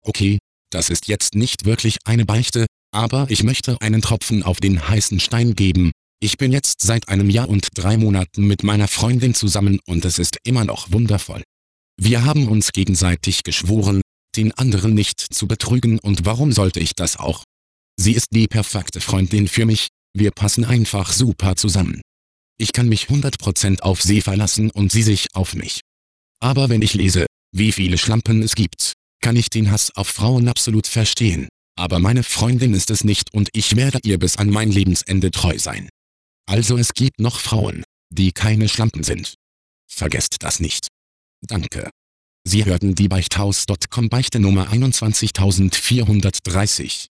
Okay, das ist jetzt nicht wirklich eine Beichte, aber ich möchte einen Tropfen auf den heißen Stein geben. Ich bin jetzt seit einem Jahr und 3 Monaten mit meiner Freundin zusammen und es ist immer noch wundervoll. Wir haben uns gegenseitig geschworen, den anderen nicht zu betrügen und warum sollte ich das auch? Sie ist die perfekte Freundin für mich, wir passen einfach super zusammen. Ich kann mich 100% auf sie verlassen und sie sich auf mich. Aber wenn ich lese, wie viele Schlampen es gibt, kann ich den Hass auf Frauen absolut verstehen. Aber meine Freundin ist es nicht und ich werde ihr bis an mein Lebensende treu sein. Also es gibt noch Frauen, die keine Schlampen sind. Vergesst das nicht. Danke. Sie hörten die Beichthaus.com Beichte Nummer 21430.